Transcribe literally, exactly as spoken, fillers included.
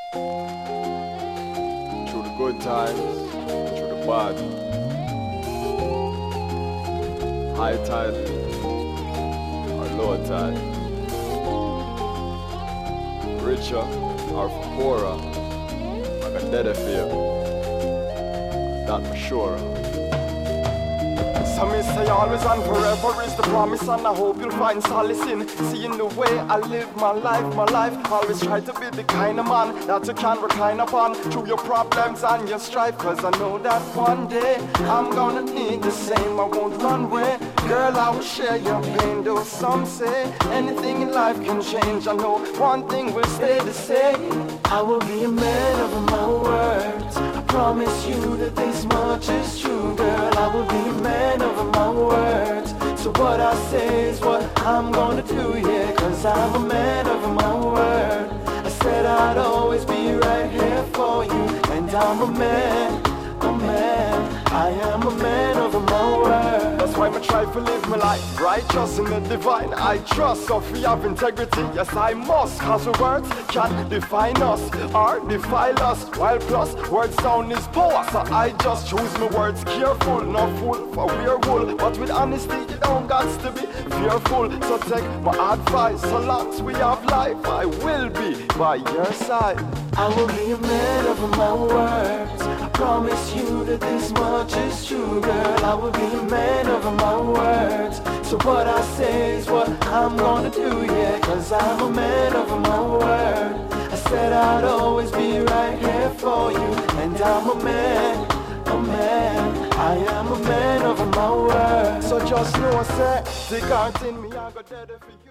Through the good times, through the bad, high tide or low tide, richer or poorer, I got dead for you, that for sure. So me say always and forever is the promise, and I hope you'll find solace in seeing the way I live my life, my life. Always try to be the kind of man that you can recline upon through your problems and your strife, cause I know that one day I'm gonna need the same. I won't run away, girl, I will share your pain. Though some say anything in life can change, I know one thing will stay the same. I will be a man of my words, I promise you that this much is true, girl. I will be a man of my words, so what I say is what I'm gonna do, yeah, cause I'm a man of my word. I said I'd always be right here for you, and I'm a man, a man, I am a man of my word. That's why I try to live my life righteous in the divine I trust. So if we have integrity, yes I must, cause the words can define us or defile us, while plus word sound is power. So I just choose my words careful, not fool for weirwool, but with honesty you don't got to be fearful. So take my advice, so long as we have life I will be by your side. I will be a man of my words, I promise you that this much is true, girl. I will be a man of my words, so what I say is what I'm gonna do, yeah, cause I'm a man of my word. I said I'd always be right here for you, and I'm a man, a man, I am a man of my word. So just know I said, take heart in me, I got dead for you.